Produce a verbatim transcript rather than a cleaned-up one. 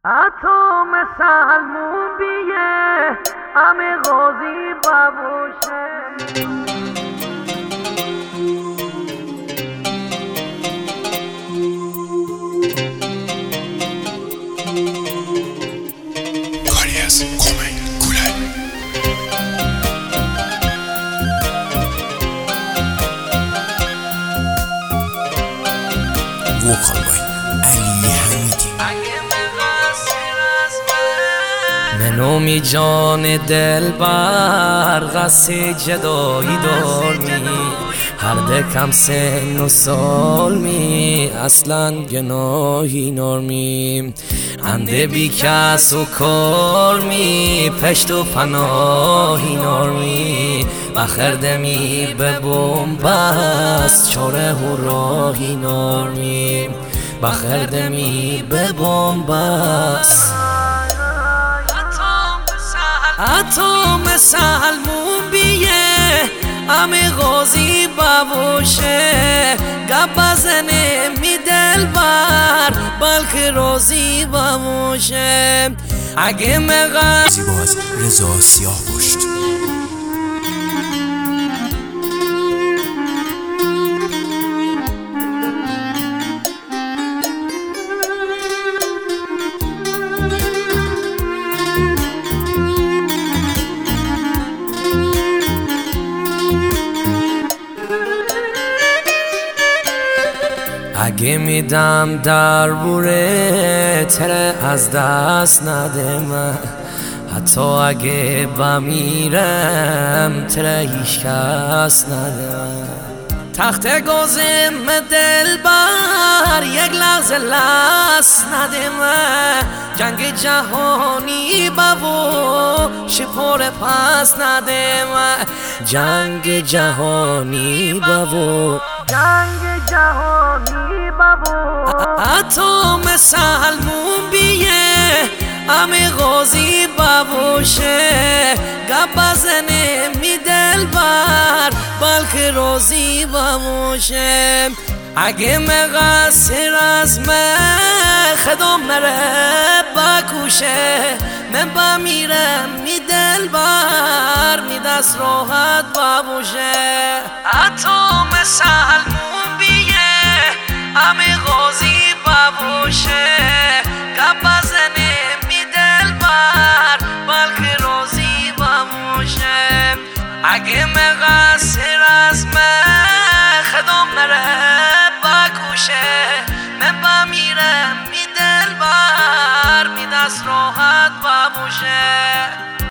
اتم سلمون بیه همه غازی ببوشه. منومی جان دل بر غصه جدایی دارمی، هر دکم سن و سال می اصلا گناهی نارمی، انده بی کس و کار می پشت و پناهی نارمی، بخردمی به بومبست چاره و راهی نارمی، بخردمی به بومبست اتم سلمون بیه همه غازی ببوشه، گبزنه می دل بر بلکه راضی ببوشه. اگه مغز زیباز رضا سیاه پشت اگه میدم در بوره تره از دست نده من، حتی اگه بمیرم تره هیچ کس نده من. تخت گازم دل بر یک لحظه لست نده من، جنگ جهانی ببو شپار پس نده من، جنگ جهانی ببو جنگ جهانی ببو. اتم سلمون بیه همه غازی ببوشه، گبزنه می دل بر بلکه راضی ببوشه. اگه مقصر از من خدام نره بکوشه، من بمیرم می دل بر می دست راحت ببوشه. اتم سلمون بیه همه غازی ببوشه، گبزنه می دل بر بلکه راضی ببوشه. اگه مقصر از من خدام نره بکوشه، من بمیرم می دل بر می دست راحت ببوشه.